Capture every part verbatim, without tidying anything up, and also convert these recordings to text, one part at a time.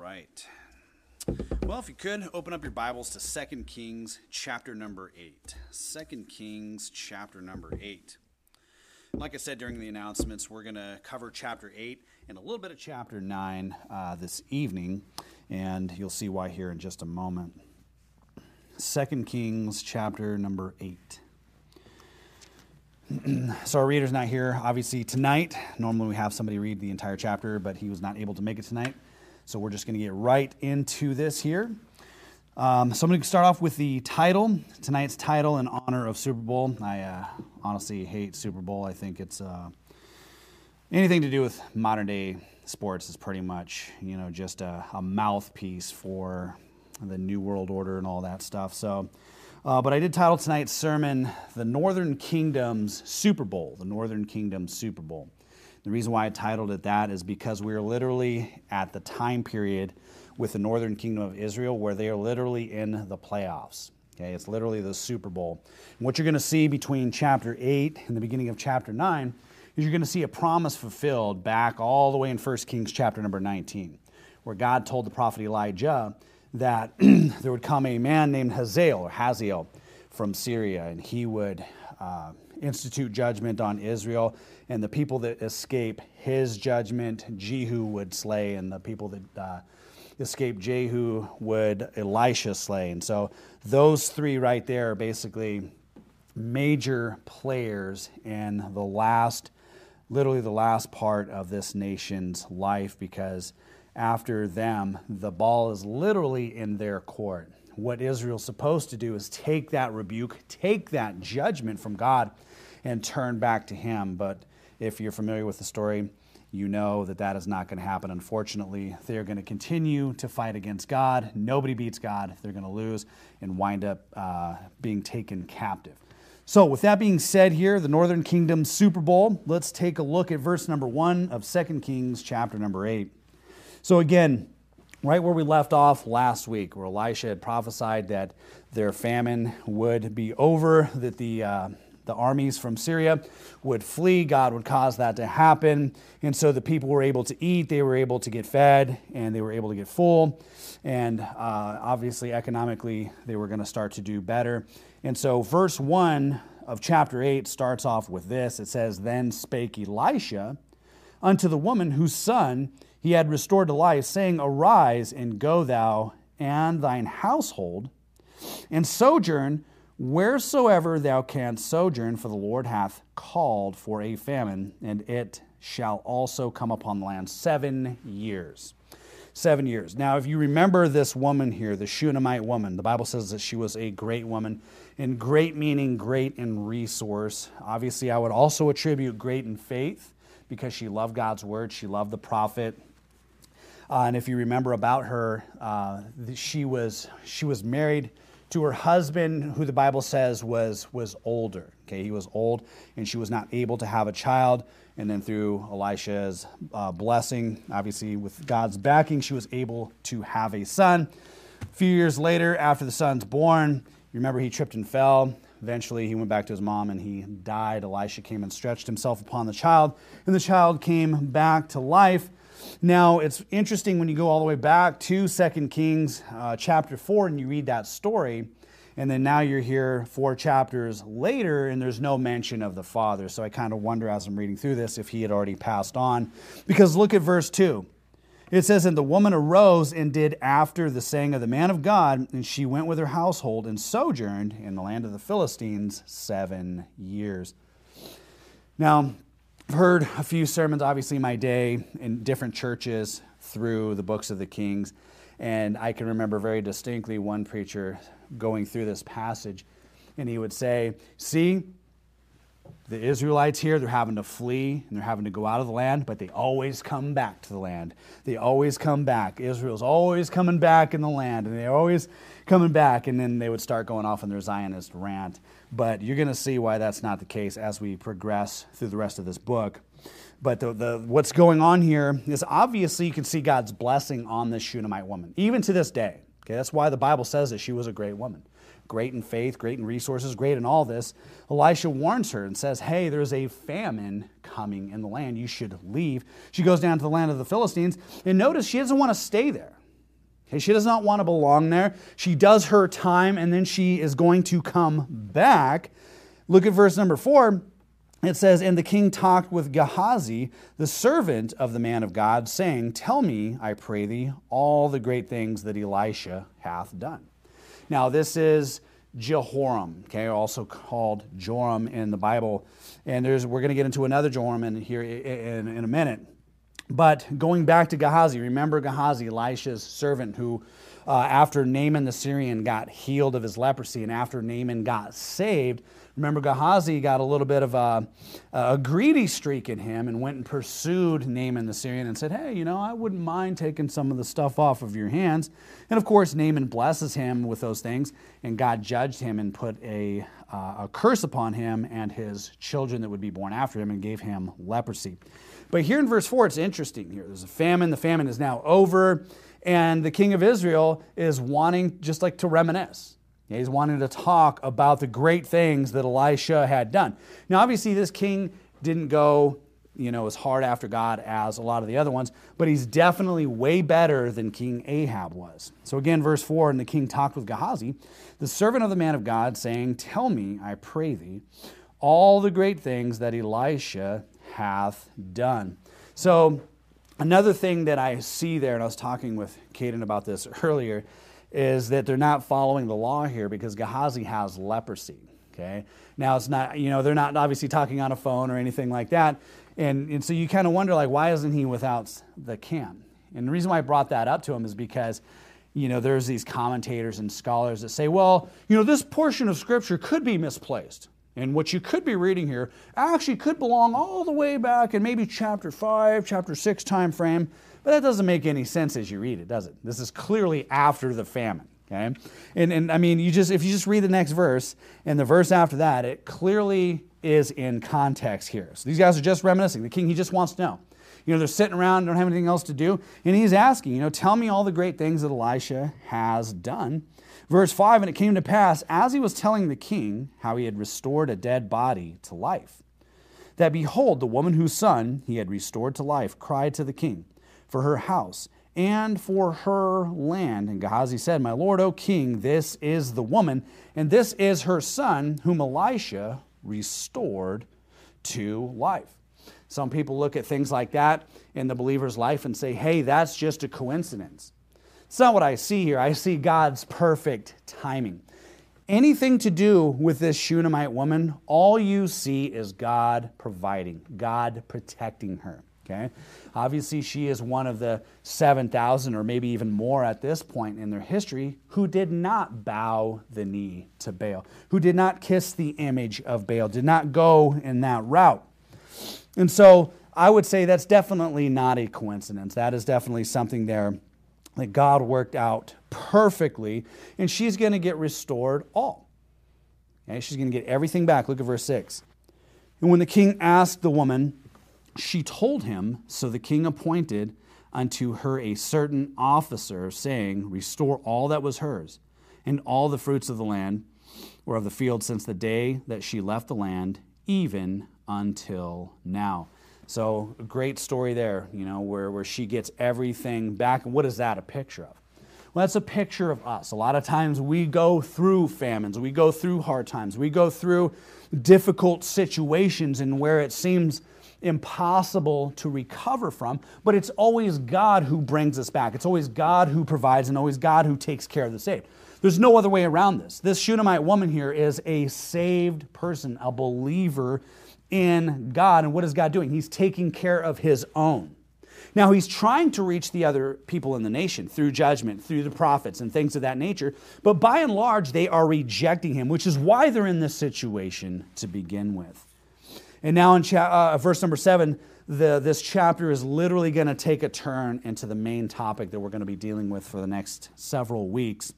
right. Well, if you could, open up your Bibles to Second Kings chapter number eight. Second Kings chapter number eight. Like I said during the announcements, we're going to cover chapter eight and a little bit of chapter nine uh, this evening, and you'll see why here in just a moment. Second Kings chapter number eight. So our reader's not here, obviously, tonight. Normally we have somebody read the entire chapter, but he was not able to make it tonight. So we're just going to get right into this here. Um, so I'm going to start off with the title. Tonight's title in honor of Super Bowl. I uh, honestly hate Super Bowl. I think it's uh, anything to do with modern day sports is pretty much, you know, just a, a mouthpiece for the New World Order and all that stuff. So, uh, but I did title tonight's sermon, The Northern Kingdom's Super Bowl. The Northern Kingdom's Super Bowl. The reason why I titled it that is because we're literally at the time period with the Northern Kingdom of Israel where they are literally in the playoffs. Okay, it's literally the Super Bowl. And what you're going to see between chapter eight and the beginning of chapter nine is you're going to see a promise fulfilled back all the way in First Kings chapter number nineteen, where God told the prophet Elijah that there would come a man named Hazael or Hazael from Syria, and he would uh, institute judgment on Israel, and the people that escape his judgment, Jehu would slay, and the people that uh, escape Jehu would Elisha slay. And so those three right there are basically major players in the last, literally the last part of this nation's life, because after them, the ball is literally in their court. What Israel's supposed to do is take that rebuke, take that judgment from God, and turn back to Him. But if you're familiar with the story, you know that that is not going to happen. Unfortunately, they're going to continue to fight against God. Nobody beats God. They're going to lose and wind up uh, being taken captive. So with that being said here, the Northern Kingdom Super Bowl, let's take a look at verse number one of Second Kings chapter number eight. So again, right where we left off last week, where Elisha had prophesied that their famine would be over, that the uh, the armies from Syria would flee, God would cause that to happen, and so the people were able to eat, they were able to get fed, and they were able to get full, and uh, obviously economically they were going to start to do better. And so verse one of chapter eight starts off with this. It says, "Then spake Elisha unto the woman whose son he had restored to life, saying, Arise, and go thou and thine household, and sojourn wheresoever thou canst sojourn, for the Lord hath called for a famine, and it shall also come upon the land seven years." Seven years. Now, if you remember this woman here, the Shunammite woman, the Bible says that she was a great woman, and great meaning great in resource. Obviously, I would also attribute great in faith, because she loved God's word, she loved the prophet. Uh, and if you remember about her, uh, she was she was married to her husband, who the Bible says was was older. Okay, he was old, and she was not able to have a child. And then through Elisha's uh, blessing, obviously with God's backing, she was able to have a son. A few years later, after the son's born, you remember he tripped and fell. Eventually, he went back to his mom and he died. Elisha came and stretched himself upon the child, and the child came back to life. Now, it's interesting when you go all the way back to Second Kings uh, chapter four and you read that story, and then now you're here four chapters later and there's no mention of the father. So I kind of wonder as I'm reading through this if he had already passed on. Because look at verse two. It says, "And the woman arose and did after the saying of the man of God, and she went with her household and sojourned in the land of the Philistines seven years." Now, I've heard a few sermons, obviously, in my day in different churches through the books of the Kings, and I can remember very distinctly one preacher going through this passage, and he would say, "See, the Israelites here, they're having to flee and they're having to go out of the land, but they always come back to the land. They always come back. Israel's always coming back in the land, and they're always coming back." And then they would start going off on their Zionist rant. But you're going to see why that's not the case as we progress through the rest of this book. But the, the what's going on here is obviously you can see God's blessing on this Shunammite woman, even to this day. Okay, that's why the Bible says that she was a great woman. Great in faith, great in resources, great in all this. Elisha warns her and says, hey, there's a famine coming in the land. You should leave. She goes down to the land of the Philistines, and notice she doesn't want to stay there. Okay, she does not want to belong there. She does her time, and then she is going to come back. Look at verse number four. It says, and the king talked with Gehazi, the servant of the man of God, saying, tell me, I pray thee, all the great things that Elisha hath done. Now, this is Jehoram, okay, also called Joram in the Bible. And there's we're going to get into another Joram in here in, in a minute. But going back to Gehazi, remember Gehazi, Elisha's servant, who uh, after Naaman the Syrian got healed of his leprosy, and after Naaman got saved, remember Gehazi got a little bit of a, a greedy streak in him and went and pursued Naaman the Syrian and said, hey, you know, I wouldn't mind taking some of the stuff off of your hands. And of course, Naaman blesses him with those things, and God judged him and put a, uh, a curse upon him and his children that would be born after him and gave him leprosy. But here in verse four, it's interesting here. There's a famine. The famine is now over, and the king of Israel is wanting just like to reminisce. He's wanting to talk about the great things that Elisha had done. Now, obviously, this king didn't go, you know, as hard after God as a lot of the other ones, but he's definitely way better than King Ahab was. So again, verse four, and the king talked with Gehazi, the servant of the man of God, saying, tell me, I pray thee, all the great things that Elisha hath done. So another thing that I see there, and I was talking with Caden about this earlier, is that they're not following the law here because Gehazi has leprosy. Okay, now it's not, you know, they're not obviously talking on a phone or anything like that, and, and so you kind of wonder, like, why isn't he without the can? And the reason why I brought that up to him is because, you know, there's these commentators and scholars that say, well, you know, this portion of Scripture could be misplaced. And what you could be reading here actually could belong all the way back in maybe chapter five, chapter six time frame, but that doesn't make any sense as you read it, does it? This is clearly after the famine, okay? And, and I mean, you just if you just read the next verse and the verse after that, it clearly is in context here. So these guys are just reminiscing. The king, he just wants to know. You know, they're sitting around, don't have anything else to do, and he's asking, you know, tell me all the great things that Elisha has done. Verse five, and it came to pass, as he was telling the king how he had restored a dead body to life, that behold, the woman whose son he had restored to life cried to the king for her house and for her land. And Gehazi said, my lord, O king, this is the woman, and this is her son, whom Elisha restored to life. Some people look at things like that in the believer's life and say, hey, that's just a coincidence. It's not what I see here. I see God's perfect timing. Anything to do with this Shunammite woman, all you see is God providing, God protecting her. Okay? Obviously, she is one of the seven thousand or maybe even more at this point in their history who did not bow the knee to Baal, who did not kiss the image of Baal, did not go in that route. And so I would say that's definitely not a coincidence. That is definitely something there that God worked out perfectly, and she's going to get restored all. Okay? She's going to get everything back. Look at verse six. And when the king asked the woman, she told him, so the king appointed unto her a certain officer, saying, restore all that was hers, and all the fruits of the land, or of the field, since the day that she left the land, even until now. So a great story there, you know, where, where she gets everything back. And what is that a picture of? Well, that's a picture of us. A lot of times we go through famines. We go through hard times. We go through difficult situations and where it seems impossible to recover from. But it's always God who brings us back. It's always God who provides and always God who takes care of the saved. There's no other way around this. This Shunammite woman here is a saved person, a believer in God. And what is God doing? He's taking care of His own. Now, He's trying to reach the other people in the nation through judgment, through the prophets and things of that nature. But by and large, they are rejecting Him, which is why they're in this situation to begin with. And now in cha- uh, verse number seven, the, this chapter is literally going to take a turn into the main topic that we're going to be dealing with for the next several weeks,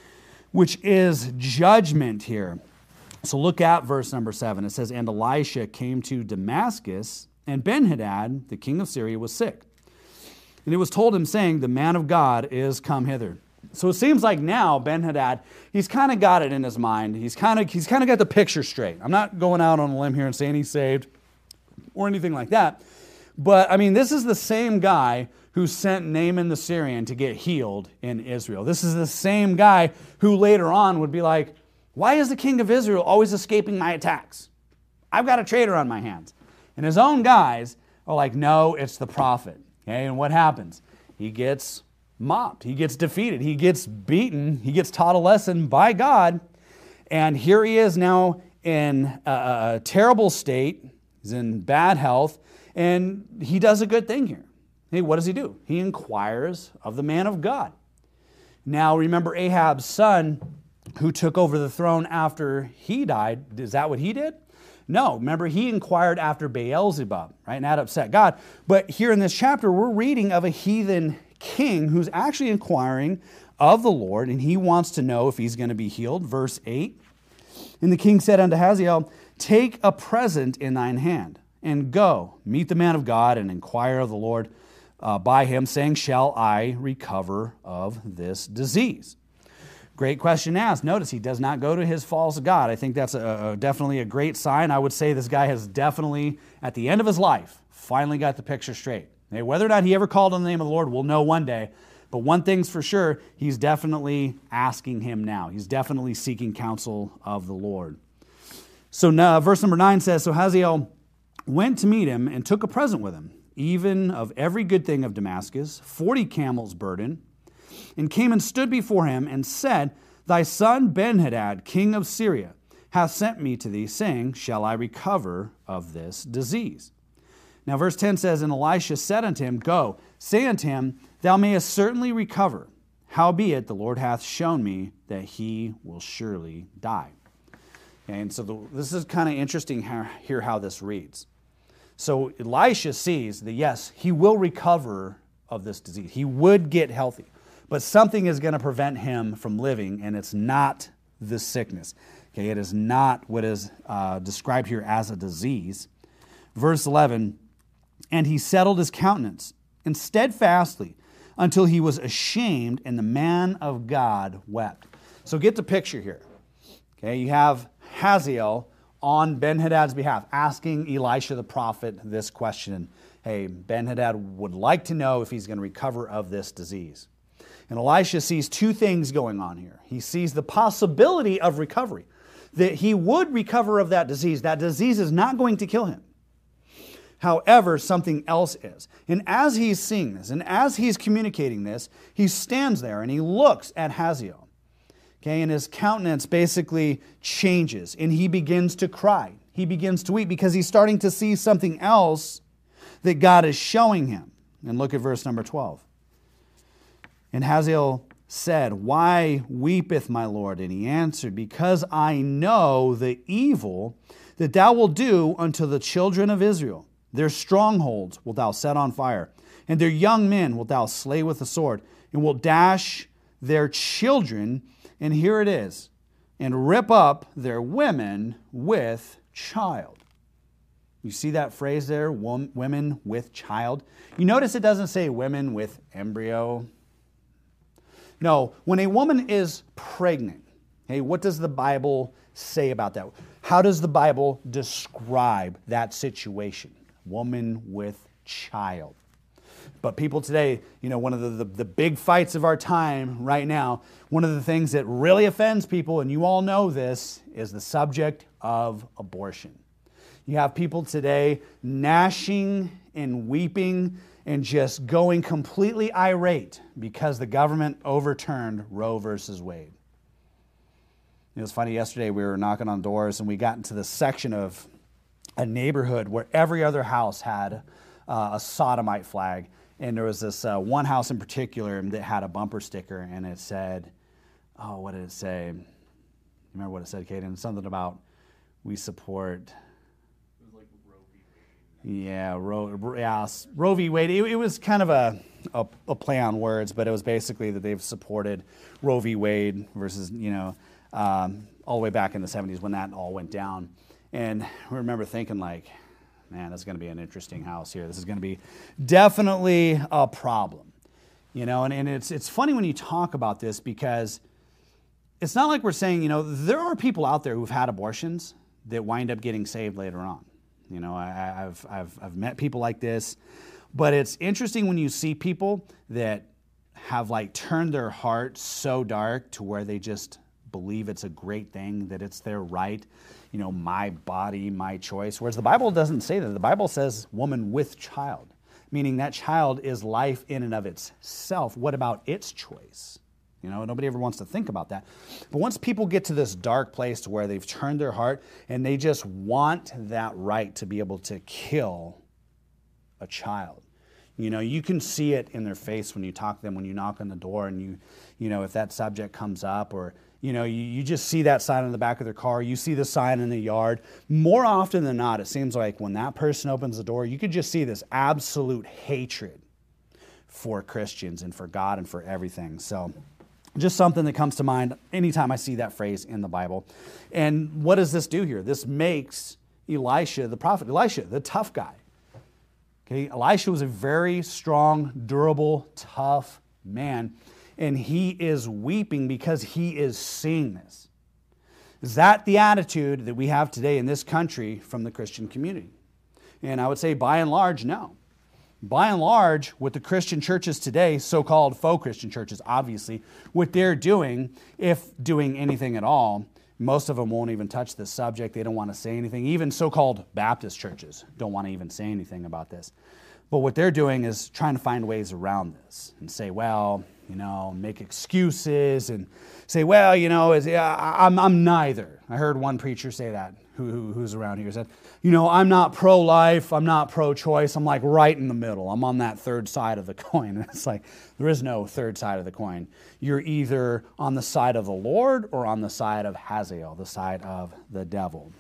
which is judgment here. So look at verse number seven. It says, and Elisha came to Damascus, and Ben-Hadad, the king of Syria, was sick. And it was told him, saying, the man of God is come hither. So it seems like now Ben-Hadad, he's kind of got it in his mind. He's kind of he's kind of got the picture straight. I'm not going out on a limb here and saying he's saved or anything like that. But, I mean, this is the same guy who sent Naaman the Syrian to get healed in Israel. This is the same guy who later on would be like, why is the king of Israel always escaping my attacks? I've got a traitor on my hands. And his own guys are like, no, it's the prophet. Okay, and what happens? He gets mopped. He gets defeated. He gets beaten. He gets taught a lesson by God. And here he is now in a, a terrible state. He's in bad health. And he does a good thing here. Hey, what does he do? He inquires of the man of God. Now, remember Ahab's son who took over the throne after he died. Is that what he did? No. Remember, he inquired after Beelzebub, right? And that upset God. But here in this chapter, we're reading of a heathen king who's actually inquiring of the Lord, and he wants to know if he's going to be healed. Verse eight, and the king said unto Hazael, take a present in thine hand, and go, meet the man of God, and inquire of the Lord uh, by him, saying, shall I recover of this disease? Great question asked. Notice he does not go to his false god. I think that's a, a, definitely a great sign. I would say this guy has definitely, at the end of his life, finally got the picture straight. Hey, whether or not he ever called on the name of the Lord, we'll know one day. But one thing's for sure, he's definitely asking him now. He's definitely seeking counsel of the Lord. So now, verse number nine says, so Hazael went to meet him and took a present with him, even of every good thing of Damascus, forty camels burden, and came and stood before him and said, thy son Benhadad, king of Syria, hath sent me to thee, saying, shall I recover of this disease? Now verse ten says, and Elisha said unto him, go, say unto him, thou mayest certainly recover. Howbeit the Lord hath shown me that he will surely die. Okay, and so the, this is kind of interesting how, here how this reads. So Elisha sees that yes, he will recover of this disease. He would get healthy. But something is going to prevent him from living, and it's not the sickness. Okay, it is not what is uh, described here as a disease. Verse eleven, and he settled his countenance, and steadfastly, until he was ashamed, and the man of God wept. So get the picture here. Okay, you have Hazael on Ben-Hadad's behalf, asking Elisha the prophet this question. Hey, Ben-Hadad would like to know if he's going to recover of this disease. And Elisha sees two things going on here. He sees the possibility of recovery, that he would recover of that disease. That disease is not going to kill him. However, something else is. And as he's seeing this, and as he's communicating this, he stands there and he looks at Hazael. Okay, and his countenance basically changes, and he begins to cry. He begins to weep because he's starting to see something else that God is showing him. And look at verse number twelve. And Hazael said, why weepeth my Lord? And he answered, because I know the evil that thou wilt do unto the children of Israel. Their strongholds wilt thou set on fire, and their young men wilt thou slay with the sword, and wilt dash their children, and here it is, and rip up their women with child. You see that phrase there, women with child? You notice it doesn't say women with embryo. No, when a woman is pregnant, hey, what does the Bible say about that? How does the Bible describe that situation? Woman with child. But people today, you know, one of the, the, the big fights of our time right now, one of the things that really offends people, and you all know this, is the subject of abortion. You have people today gnashing and weeping and just going completely irate because the government overturned Roe versus Wade. It was funny, yesterday we were knocking on doors and we got into this section of a neighborhood where every other house had uh, a sodomite flag. And there was this uh, one house in particular that had a bumper sticker, and it said, oh, what did it say? You remember what it said, Caden? Something about, we support... Yeah, Roe, yeah, Roe v. Wade. It, it was kind of a, a a play on words, but it was basically that they've supported Roe v. Wade versus, you know, um, all the way back in the seventies when that all went down. And I remember thinking like, man, this is going to be an interesting house here. This is going to be definitely a problem, you know. And, and it's it's funny when you talk about this because it's not like we're saying, you know, there are people out there who've had abortions that wind up getting saved later on. You know, I, I've, I've, I've met people like this, But it's interesting when you see people that have like turned their heart so dark to where they just believe it's a great thing, that it's their right, you know, my body, my choice. Whereas the Bible doesn't say that. The Bible says woman with child, meaning that child is life in and of itself. What about its choice? You know, nobody ever wants to think about that. But once people get to this dark place to where they've turned their heart and they just want that right to be able to kill a child. You know, you can see it in their face when you talk to them, when you knock on the door and you, you know, if that subject comes up, or, you know, you, you just see that sign on the back of their car, you see the sign in the yard. More often than not, it seems like when that person opens the door, you could just see this absolute hatred for Christians and for God and for everything. So just something that comes to mind anytime I see that phrase in the Bible. And what does this do here? This makes Elisha, the prophet, Elisha, the tough guy. Okay, Elisha was a very strong, durable, tough man, and he is weeping because he is seeing this. Is that the attitude that we have today in this country from the Christian community? And I would say by and large, no. By and large, with the Christian churches today, so-called faux Christian churches, obviously, what they're doing, if doing anything at all, most of them won't even touch this subject. They don't want to say anything. Even so-called Baptist churches don't want to even say anything about this. But what they're doing is trying to find ways around this and say, well, you know, make excuses and say, well, you know, is, I'm, I'm neither. I heard one preacher say that, who, who, who's around here, said, you know, I'm not pro-life, I'm not pro-choice, I'm like right in the middle. I'm on that third side of the coin. And it's like, there is no third side of the coin. You're either on the side of the Lord or on the side of Hazael, the side of the devil.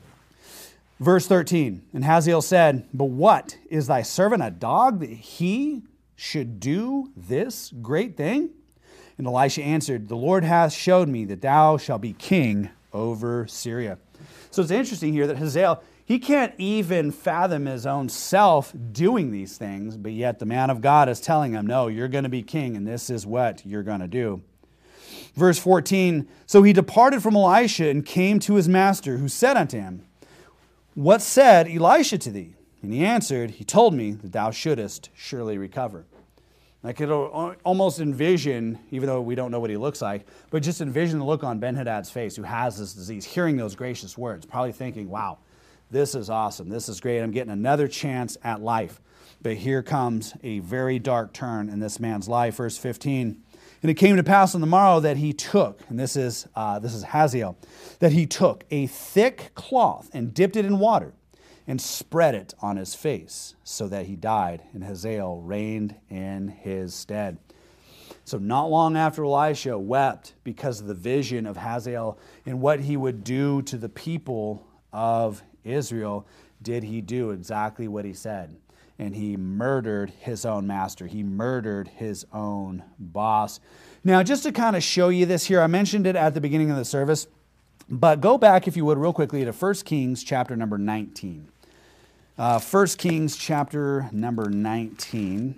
Verse thirteen, and Hazael said, but what, is thy servant a dog that he should do this great thing? And Elisha answered, the Lord hath showed me that thou shalt be king over Syria. So it's interesting here that Hazael, he can't even fathom his own self doing these things, but yet the man of God is telling him, no, you're going to be king, and this is what you're going to do. Verse fourteen, so he departed from Elisha and came to his master, who said unto him, what said Elisha to thee? And he answered, he told me that thou shouldest surely recover. I could almost envision, even though we don't know what he looks like, but just envision the look on Ben-Hadad's face, who has this disease, hearing those gracious words, probably thinking, wow, this is awesome. This is great. I'm getting another chance at life. But here comes a very dark turn in this man's life. Verse fifteen. And it came to pass on the morrow that he took, and this is uh, this is Hazael, that he took a thick cloth and dipped it in water and spread it on his face, so that he died, and Hazael reigned in his stead. So not long after Elisha wept because of the vision of Hazael and what he would do to the people of Israel, did he do exactly what he said. And he murdered his own master. He murdered his own boss. Now, just to kind of show you this here, I mentioned it at the beginning of the service, but go back, if you would, real quickly to First Kings chapter number nineteen. Uh, First Kings chapter number nineteen.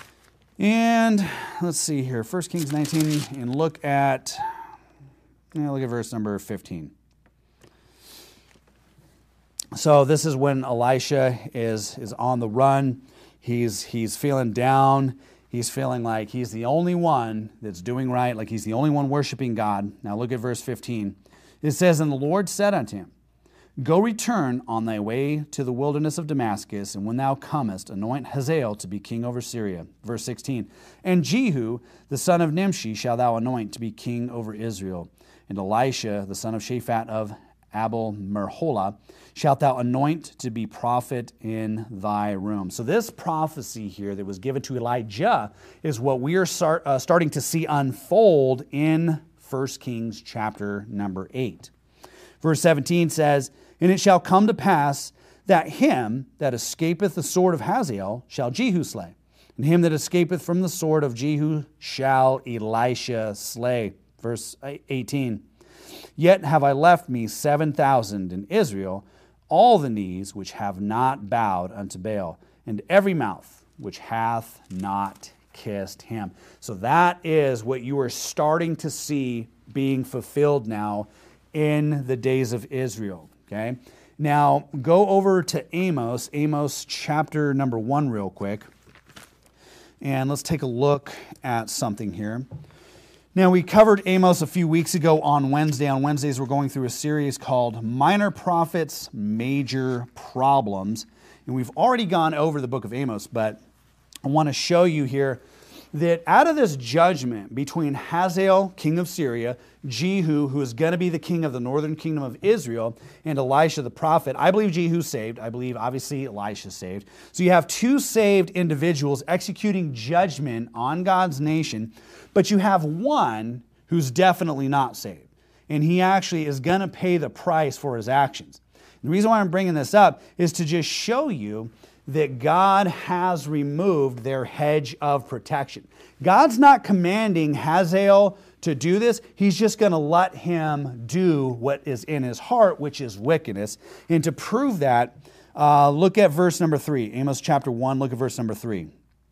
And let's see here, First Kings nineteen, and look at, yeah, look at verse number fifteen. So this is when Elisha is, is on the run. He's, he's feeling down. He's feeling like he's the only one that's doing right, like he's the only one worshiping God. Now look at verse fifteen. It says, and the Lord said unto him, go return on thy way to the wilderness of Damascus, and when thou comest, anoint Hazael to be king over Syria. Verse sixteen. And Jehu, the son of Nimshi, shalt thou anoint to be king over Israel. And Elisha, the son of Shaphat of Abel Merholah, shalt thou anoint to be prophet in thy room. So this prophecy here that was given to Elijah is what we are start, uh, starting to see unfold in First Kings chapter number eight. Verse seventeen says, and it shall come to pass that him that escapeth the sword of Hazael shall Jehu slay, and him that escapeth from the sword of Jehu shall Elisha slay. Verse eighteen. Yet have I left me seven thousand in Israel, all the knees which have not bowed unto Baal, and every mouth which hath not kissed him. So that is what you are starting to see being fulfilled now in the days of Israel. Okay? Now, go over to Amos, Amos chapter number one real quick. And let's take a look at something here. Now, we covered Amos a few weeks ago on Wednesday. On Wednesdays, we're going through a series called Minor Prophets, Major Problems. And we've already gone over the book of Amos, but I want to show you here that out of this judgment between Hazael, king of Syria, Jehu, who is going to be the king of the northern kingdom of Israel, and Elisha the prophet, I believe Jehu's saved. I believe, obviously, Elisha's saved. So you have two saved individuals executing judgment on God's nation, but you have one who's definitely not saved. And he actually is going to pay the price for his actions. The reason why I'm bringing this up is to just show you that God has removed their hedge of protection. God's not commanding Hazael to do this. He's just going to let him do what is in his heart, which is wickedness. And to prove that, uh, look at verse number three. Amos chapter one, look at verse number three.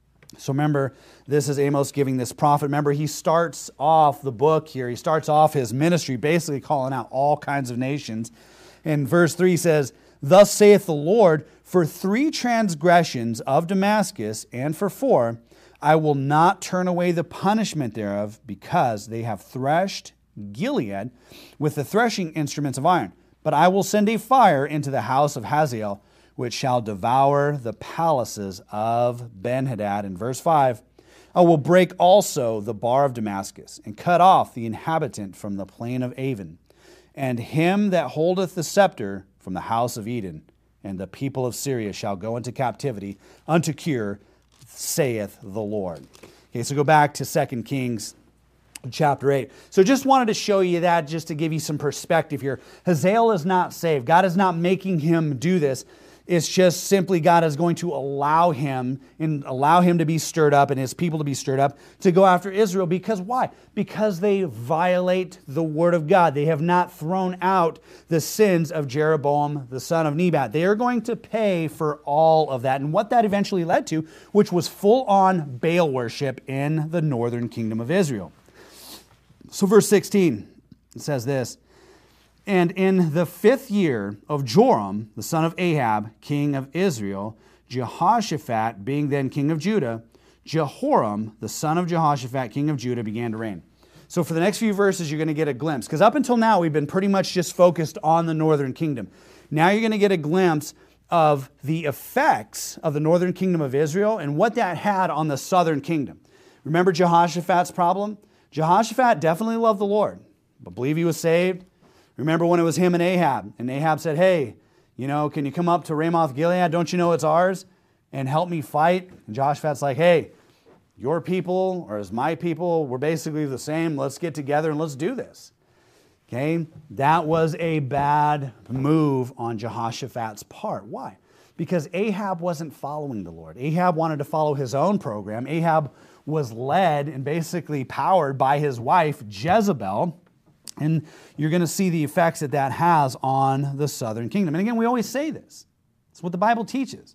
So remember, this is Amos giving this prophet. Remember, he starts off the book here. He starts off his ministry basically calling out all kinds of nations. And verse three says, "Thus saith the Lord, for three transgressions of Damascus, and for four, I will not turn away the punishment thereof, because they have threshed Gilead with the threshing instruments of iron. But I will send a fire into the house of Hazael, which shall devour the palaces of Benhadad." In verse five, "I will break also the bar of Damascus, and cut off the inhabitant from the plain of Avon, and him that holdeth the scepter from the house of Eden. And the people of Syria shall go into captivity unto Kir, saith the Lord." Okay, so go back to Second Kings chapter eight. So just wanted to show you that, just to give you some perspective here. Hazael is not saved. God is not making him do this. It's just simply God is going to allow him and allow him to be stirred up and his people to be stirred up to go after Israel. Because why? Because they violate the word of God. They have not thrown out the sins of Jeroboam, the son of Nebat. They are going to pay for all of that. And what that eventually led to, which was full-on Baal worship in the northern kingdom of Israel. So verse sixteen, it says this, "And in the fifth year of Joram, the son of Ahab, king of Israel, Jehoshaphat being then king of Judah, Jehoram, the son of Jehoshaphat, king of Judah, began to reign." So for the next few verses, you're going to get a glimpse. Because up until now, we've been pretty much just focused on the northern kingdom. Now you're going to get a glimpse of the effects of the northern kingdom of Israel and what that had on the southern kingdom. Remember Jehoshaphat's problem? Jehoshaphat definitely loved the Lord, but believe he was saved. Remember when it was him and Ahab, and Ahab said, "Hey, you know, can you come up to Ramoth Gilead? Don't you know it's ours? And help me fight." And Jehoshaphat's like, "Hey, your people or as my people, we're basically the same. Let's get together and let's do this." Okay, that was a bad move on Jehoshaphat's part. Why? Because Ahab wasn't following the Lord. Ahab wanted to follow his own program. Ahab was led and basically powered by his wife, Jezebel. And you're going to see the effects that that has on the southern kingdom. And again, we always say this. It's what the Bible teaches.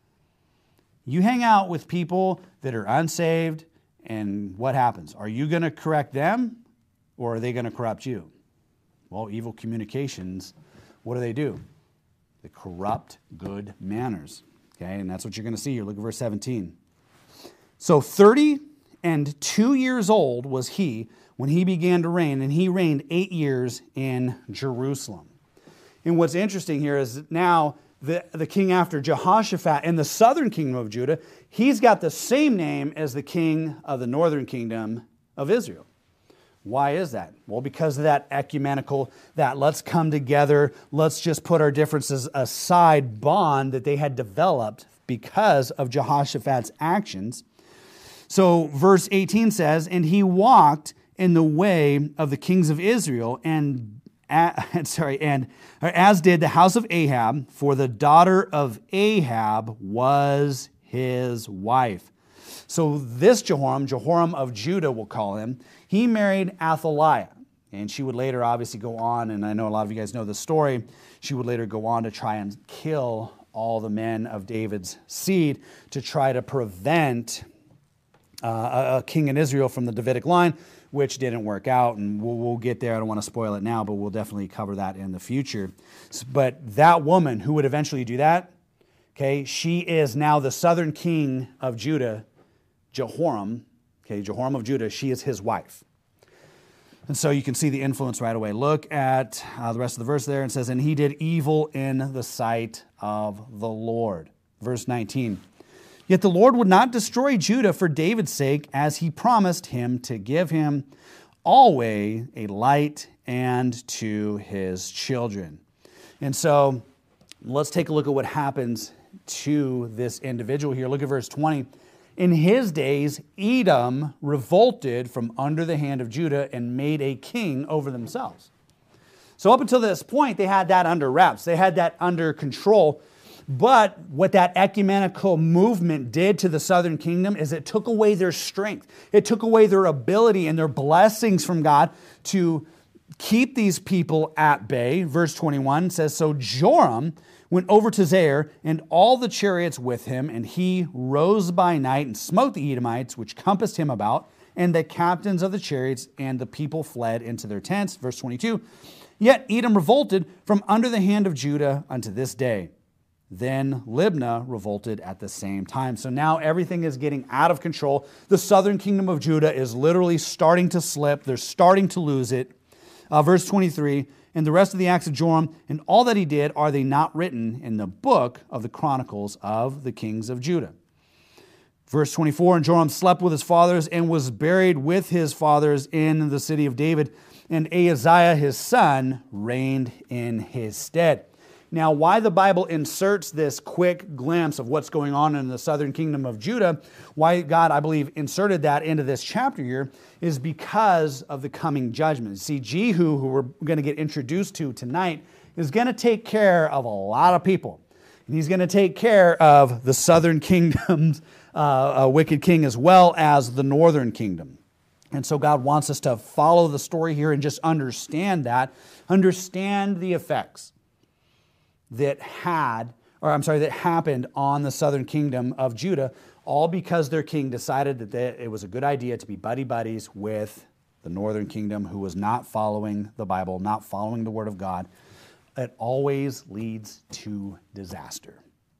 You hang out with people that are unsaved, and what happens? Are you going to correct them, or are they going to corrupt you? Well, evil communications, what do they do? They corrupt good manners. Okay, and that's what you're going to see here. Look at verse seventeen. "So thirty and two years old was he when he began to reign, and he reigned eight years in Jerusalem." And what's interesting here is that now the, the king after Jehoshaphat in the southern kingdom of Judah, he's got the same name as the king of the northern kingdom of Israel. Why is that? Well, because of that ecumenical, that let's come together, let's just put our differences aside bond that they had developed because of Jehoshaphat's actions. So verse eighteen says, "And he walked in the way of the kings of Israel, and uh, sorry, and as did the house of Ahab, for the daughter of Ahab was his wife." So this Jehoram, Jehoram of Judah, we'll call him, he married Athaliah. And she would later obviously go on, and I know a lot of you guys know the story, she would later go on to try and kill all the men of David's seed to try to prevent uh, a king in Israel from the Davidic line, which didn't work out, and we'll, we'll get there. I don't want to spoil it now, but we'll definitely cover that in the future. But that woman who would eventually do that, okay, she is now the southern king of Judah, Jehoram, okay, Jehoram of Judah, she is his wife. And so you can see the influence right away. Look at uh, the rest of the verse there. It says, and he did evil in the sight of the Lord. Verse nineteen. Yet the Lord would not destroy Judah for David's sake, as he promised him to give him always a light and to his children. And so let's take a look at what happens to this individual here. Look at verse twenty. In his days, Edom revolted from under the hand of Judah and made a king over themselves. So up until this point, they had that under wraps. They had that under control. But what that ecumenical movement did to the southern kingdom is it took away their strength. It took away their ability and their blessings from God to keep these people at bay. Verse twenty-one says, so Joram went over to Zair and all the chariots with him, and he rose by night and smote the Edomites, which compassed him about, and the captains of the chariots, and the people fled into their tents. Verse twenty-two, yet Edom revolted from under the hand of Judah unto this day. Then Libnah revolted at the same time. So now everything is getting out of control. The southern kingdom of Judah is literally starting to slip. They're starting to lose it. Uh, verse twenty-three, and the rest of the acts of Joram and all that he did, are they not written in the book of the Chronicles of the kings of Judah? Verse twenty-four, and Joram slept with his fathers and was buried with his fathers in the city of David, and Ahaziah his son reigned in his stead. Now, why the Bible inserts this quick glimpse of what's going on in the southern kingdom of Judah, why God, I believe, inserted that into this chapter here, is because of the coming judgment. See, Jehu, who we're going to get introduced to tonight, is going to take care of a lot of people. And he's going to take care of the southern kingdom's uh, wicked king as well as the northern kingdom. And so God wants us to follow the story here and just understand that, understand the effects that had, or I'm sorry, that happened on the southern kingdom of Judah, all because their king decided that they, it was a good idea to be buddy-buddies with the northern kingdom, who was not following the Bible, not following the Word of God. It always leads to disaster.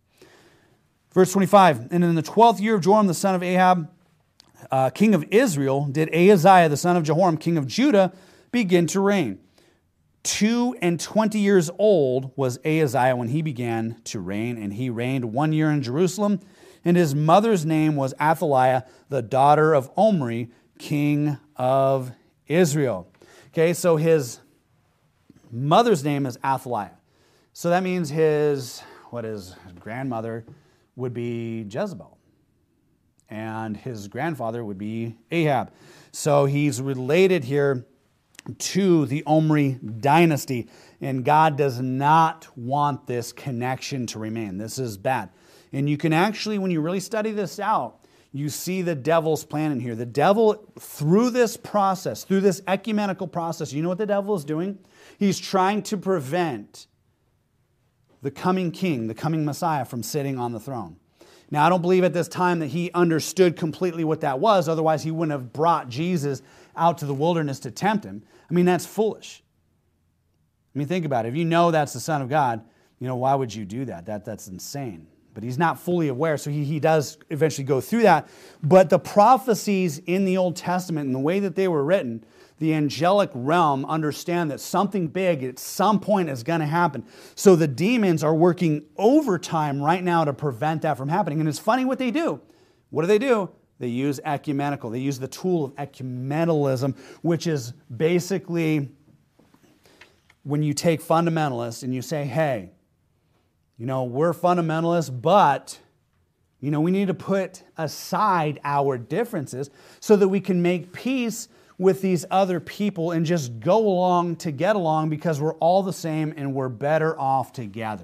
Verse twenty-five, and in the twelfth year of Joram, the son of Ahab, uh, king of Israel, did Ahaziah, the son of Jehoram, king of Judah, begin to reign. Two and twenty years old was Ahaziah when he began to reign, and he reigned one year in Jerusalem, and his mother's name was Athaliah, the daughter of Omri, king of Israel. Okay, so his mother's name is Athaliah. So that means his, what is his grandmother would be Jezebel, and his grandfather would be Ahab. So he's related here to the Omri dynasty, and God does not want this connection to remain. This is bad. And you can actually, when you really study this out, you see the devil's plan in here. The devil, through this process, through this ecumenical process, you know what the devil is doing? He's trying to prevent the coming king, the coming Messiah, from sitting on the throne. Now, I don't believe at this time that he understood completely what that was. Otherwise, he wouldn't have brought Jesus out to the wilderness to tempt him. I mean, that's foolish. I mean, think about it. If you know that's the Son of God, you know, why would you do that? That that's insane. But he's not fully aware, so he, he does eventually go through that. But the prophecies in the Old Testament and the way that they were written, the angelic realm understand that something big at some point is going to happen. So the demons are working overtime right now to prevent that from happening. And it's funny what they do. What do they do? They use ecumenical. They use the tool of ecumenicalism, which is basically when you take fundamentalists and you say, hey, you know, we're fundamentalists, but, you know, we need to put aside our differences so that we can make peace with these other people and just go along to get along because we're all the same and we're better off together.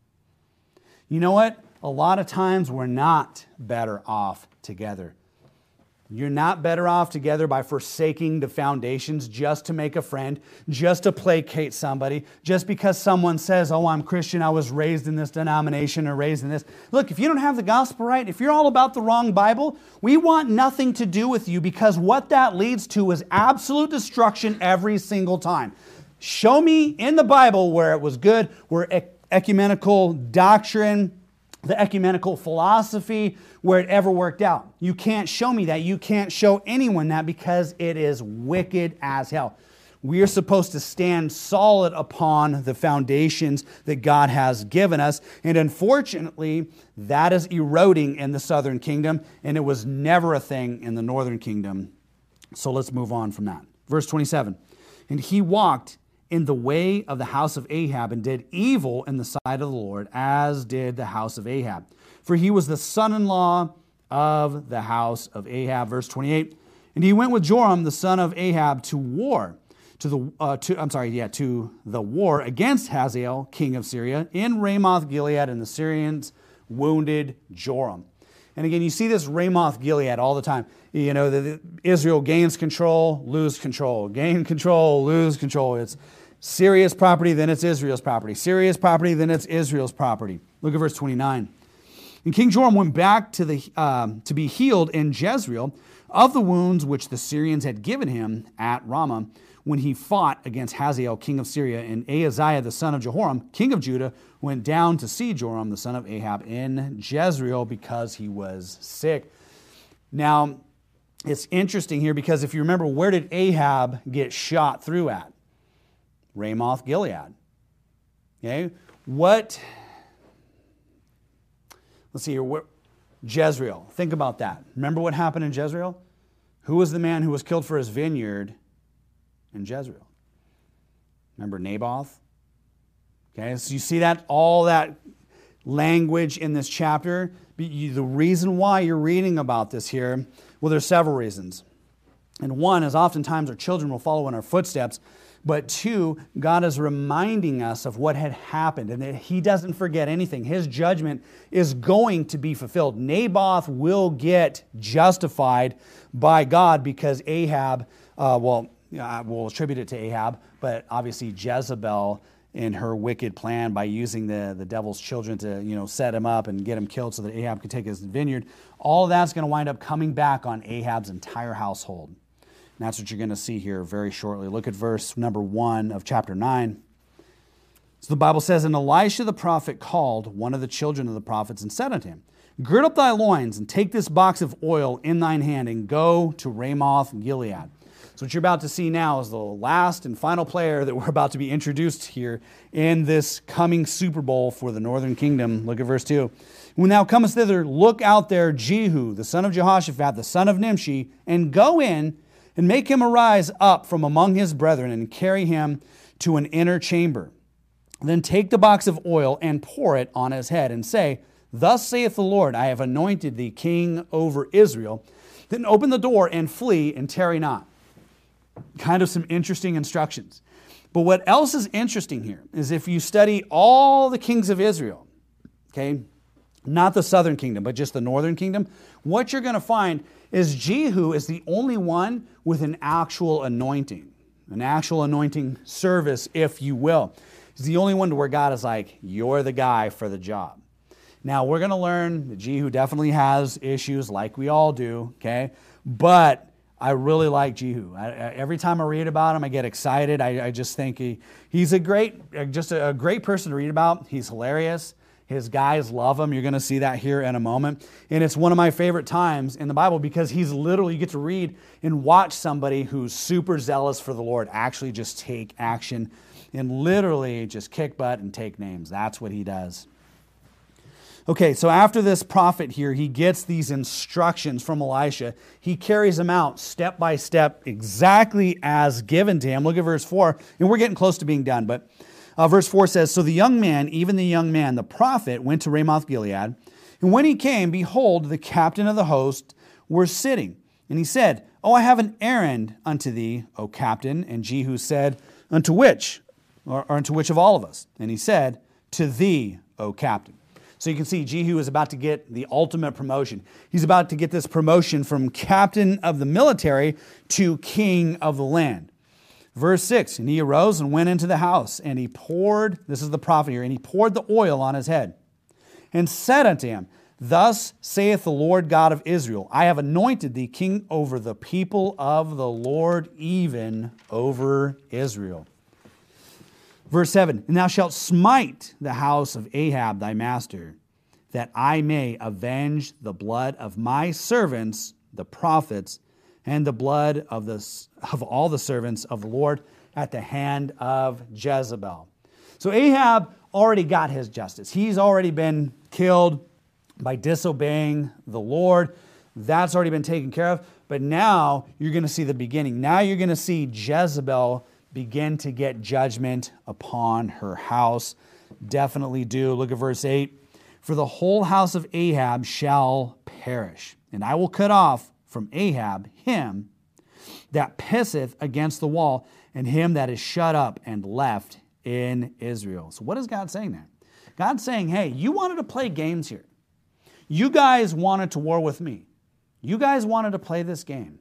You know what? A lot of times we're not better off together. You're not better off together by forsaking the foundations just to make a friend, just to placate somebody, just because someone says, oh, I'm Christian, I was raised in this denomination or raised in this. Look, if you don't have the gospel right, if you're all about the wrong Bible, we want nothing to do with you, because what that leads to is absolute destruction every single time. Show me in the Bible where it was good, where ecumenical doctrine the ecumenical philosophy where it ever worked out. You can't show me that. You can't show anyone that because it is wicked as hell. We are supposed to stand solid upon the foundations that God has given us. And unfortunately, that is eroding in the southern kingdom, and it was never a thing in the northern kingdom. So let's move on from that. Verse twenty-seven. And he walked in the way of the house of Ahab and did evil in the sight of the Lord, as did the house of Ahab. For he was the son-in-law of the house of Ahab. Verse twenty-eight. And he went with Joram, the son of Ahab, to war. To the uh, to I'm sorry, yeah, to the war against Hazael, king of Syria, in Ramoth Gilead, and the Syrians wounded Joram. And again, you see this Ramoth Gilead all the time. You know, the, the, Israel gains control, lose control, gain control, lose control. It's Syria's property, then it's Israel's property. Syria's property, then it's Israel's property. Look at verse twenty-nine. And King Joram went back to the um, to be healed in Jezreel of the wounds which the Syrians had given him at Ramah, when he fought against Hazael, king of Syria, and Ahaziah, the son of Jehoram, king of Judah, went down to see Joram, the son of Ahab, in Jezreel because he was sick. Now, it's interesting here because if you remember, where did Ahab get shot through at? Ramoth Gilead. Okay, what? Let's see here. Where, Jezreel. Think about that. Remember what happened in Jezreel? Who was the man who was killed for his vineyard in Jezreel? Remember Naboth? Okay, so you see that, all that language in this chapter. The reason why you're reading about this here, well, there's several reasons. And one is oftentimes our children will follow in our footsteps. But two, God is reminding us of what had happened and that He doesn't forget anything. His judgment is going to be fulfilled. Naboth will get justified by God because Ahab, uh, well, Uh, we'll attribute it to Ahab, but obviously Jezebel in her wicked plan by using the, the devil's children to, you know, set him up and get him killed so that Ahab could take his vineyard. All of that's going to wind up coming back on Ahab's entire household. And that's what you're going to see here very shortly. Look at verse number one of chapter nine. So the Bible says, And Elisha the prophet called one of the children of the prophets and said unto him, Gird up thy loins and take this box of oil in thine hand and go to Ramoth Gilead. So what you're about to see now is the last and final player that we're about to be introduced here in this coming Super Bowl for the northern kingdom. Look at verse two. When thou comest thither, look out there Jehu, the son of Jehoshaphat, the son of Nimshi, and go in and make him arise up from among his brethren and carry him to an inner chamber. Then take the box of oil and pour it on his head and say, Thus saith the Lord, I have anointed thee king over Israel. Then open the door and flee and tarry not. Kind of some interesting instructions. But what else is interesting here is if you study all the kings of Israel, okay, not the southern kingdom, but just the northern kingdom, what you're going to find is Jehu is the only one with an actual anointing, an actual anointing service, if you will. He's the only one to where God is like, you're the guy for the job. Now, we're going to learn that Jehu definitely has issues like we all do, okay, but I really like Jehu. I, I, every time I read about him, I get excited. I, I just think he, he's a great, just a, a great person to read about. He's hilarious. His guys love him. You're going to see that here in a moment. And it's one of my favorite times in the Bible because he's literally, you get to read and watch somebody who's super zealous for the Lord actually just take action and literally just kick butt and take names. That's what he does. Okay, so after this prophet here, he gets these instructions from Elisha. He carries them out step by step, exactly as given to him. Look at verse four, and we're getting close to being done. But uh, verse four says, So the young man, even the young man, the prophet, went to Ramoth Gilead. And when he came, behold, the captain of the host were sitting. And he said, Oh, I have an errand unto thee, O captain. And Jehu said, Unto which? Or, or unto which of all of us? And he said, To thee, O captain. So you can see Jehu is about to get the ultimate promotion. He's about to get this promotion from captain of the military to king of the land. Verse six, and he arose and went into the house, and he poured, this is the prophet here, and he poured the oil on his head, and said unto him, Thus saith the Lord God of Israel, I have anointed thee king over the people of the Lord, even over Israel. Verse seven, And thou shalt smite the house of Ahab thy master, that I may avenge the blood of my servants, the prophets, and the blood of, the, of all the servants of the Lord at the hand of Jezebel. So Ahab already got his justice. He's already been killed by disobeying the Lord. That's already been taken care of. But now you're going to see the beginning. Now you're going to see Jezebel begin to get judgment upon her house. Definitely do. Look at verse eight. For the whole house of Ahab shall perish, and I will cut off from Ahab him that pisseth against the wall, and him that is shut up and left in Israel. So what is God saying there? God's saying, hey, you wanted to play games here. You guys wanted to war with me. You guys wanted to play this game.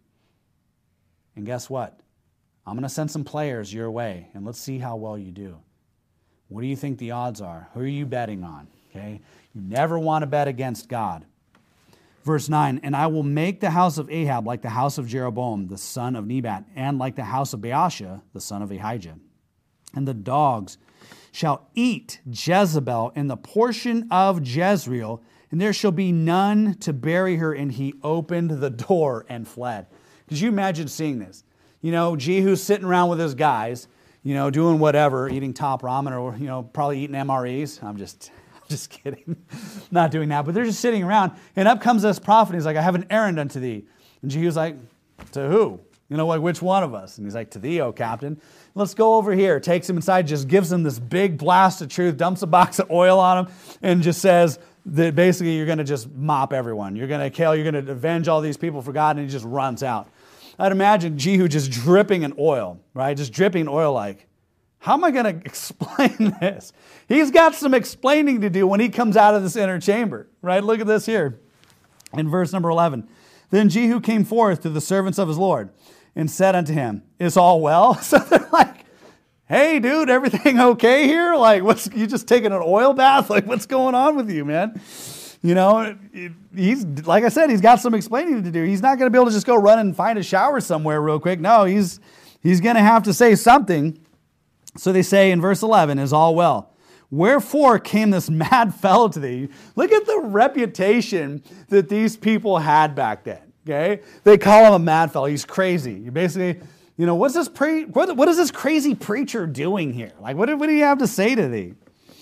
And guess what? I'm going to send some players your way, and let's see how well you do. What do you think the odds are? Who are you betting on? Okay? You never want to bet against God. Verse nine, and I will make the house of Ahab like the house of Jeroboam, the son of Nebat, and like the house of Baasha, the son of Ahijah. And the dogs shall eat Jezebel in the portion of Jezreel, and there shall be none to bury her. And he opened the door and fled. Could you imagine seeing this? You know, Jehu's sitting around with his guys, you know, doing whatever, eating top ramen or, you know, probably eating M R Es. I'm just... Just kidding. Not doing that. But they're just sitting around. And up comes this prophet. And he's like, I have an errand unto thee. And Jehu's like, to who? You know, like, which one of us? And he's like, to thee, O captain. Let's go over here. Takes him inside, just gives him this big blast of truth, dumps a box of oil on him, and just says that basically you're going to just mop everyone. You're going to kill, you're going to avenge all these people for God. And he just runs out. I'd imagine Jehu just dripping in oil, right? Just dripping in oil like, how am I going to explain this? He's got some explaining to do when he comes out of this inner chamber, right? Look at this here in verse number eleven. Then Jehu came forth to the servants of his Lord and said unto him, is all well? So they're like, hey, dude, everything okay here? Like, what's you just taking an oil bath? Like, what's going on with you, man? You know, he's, like I said, he's got some explaining to do. He's not going to be able to just go run and find a shower somewhere real quick. No, he's, he's going to have to say something. So they say in verse eleven, is all well. Wherefore came this mad fellow to thee? Look at the reputation that these people had back then. Okay, they call him a mad fellow. He's crazy. You basically, you know, what's this pre? What, what is this crazy preacher doing here? Like, what, what do you have to say to thee?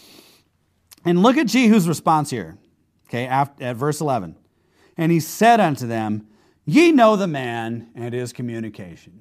And look at Jehu's response here. Okay, after, at verse eleven, and he said unto them, ye know the man and his communication.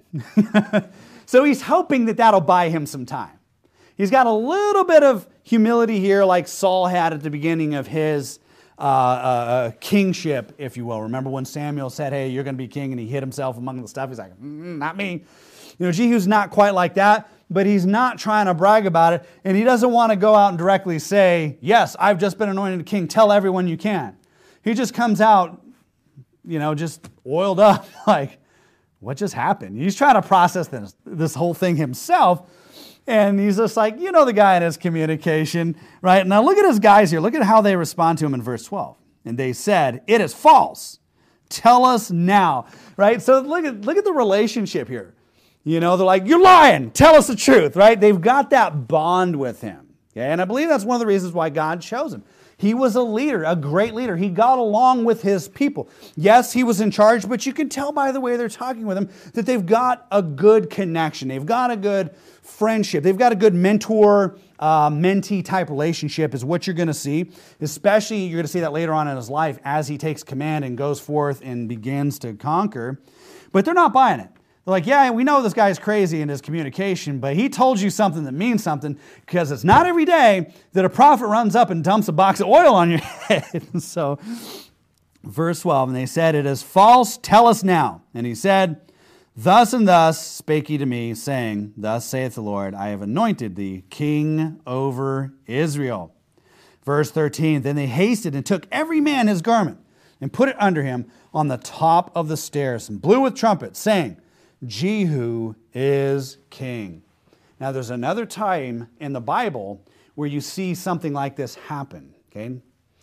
So he's hoping that that'll buy him some time. He's got a little bit of humility here like Saul had at the beginning of his uh, uh, kingship, if you will. Remember when Samuel said, hey, you're going to be king, and he hid himself among the stuff? He's like, mm, not me. You know, Jehu's not quite like that, but he's not trying to brag about it, and he doesn't want to go out and directly say, yes, I've just been anointed king. Tell everyone you can. He just comes out, you know, just oiled up like, what just happened? He's trying to process this, this whole thing himself. And he's just like, you know, the guy in his communication, right? Now look at his guys here. Look at how they respond to him in verse twelve. And they said, it is false. Tell us now, right? So look at, look at the relationship here. You know, they're like, you're lying. Tell us the truth, right? They've got that bond with him. Okay? And I believe that's one of the reasons why God chose him. He was a leader, a great leader. He got along with his people. Yes, he was in charge, but you can tell by the way they're talking with him that they've got a good connection. They've got a good friendship. They've got a good mentor, uh, mentee type relationship is what you're going to see. Especially you're going to see that later on in his life as he takes command and goes forth and begins to conquer. But they're not buying it. They're like, yeah, we know this guy's crazy in his communication, but he told you something that means something, because it's not every day that a prophet runs up and dumps a box of oil on your head. So, verse twelve, and they said, it is false, tell us now. And he said, thus and thus spake he to me, saying, thus saith the Lord, I have anointed thee king over Israel. Verse thirteen, then they hasted and took every man his garment and put it under him on the top of the stairs and blew with trumpets, saying, Jehu is king. Now, there's another time in the Bible where you see something like this happen. Okay,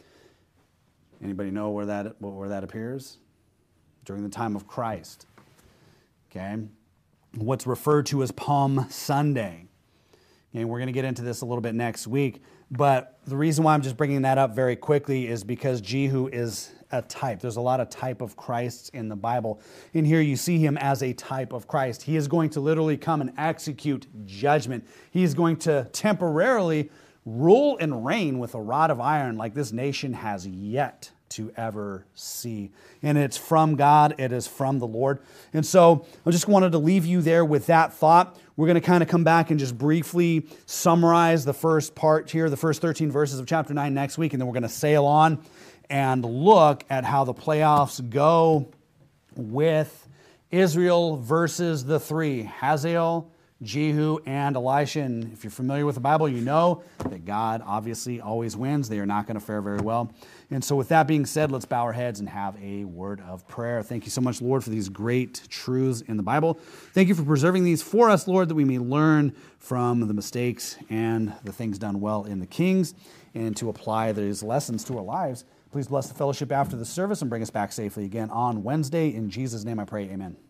anybody know where that where that appears? During the time of Christ. Okay, what's referred to as Palm Sunday. Okay, we're going to get into this a little bit next week. But the reason why I'm just bringing that up very quickly is because Jehu is a type. There's a lot of type of Christ in the Bible. In here you see him as a type of Christ. He is going to literally come and execute judgment. He is going to temporarily rule and reign with a rod of iron like this nation has yet to ever see. And it's from God. It is from the Lord. And so I just wanted to leave you there with that thought. We're going to kind of come back and just briefly summarize the first part here, the first thirteen verses of chapter nine next week, and then we're going to sail on and look at how the playoffs go with Israel versus the three, Hazael, Jehu, and Elisha. And if you're familiar with the Bible, you know that God obviously always wins. They are not going to fare very well. And so with that being said, let's bow our heads and have a word of prayer. Thank you so much, Lord, for these great truths in the Bible. Thank you for preserving these for us, Lord, that we may learn from the mistakes and the things done well in the Kings and to apply these lessons to our lives. Please bless the fellowship after the service and bring us back safely again on Wednesday. In Jesus' name I pray, amen.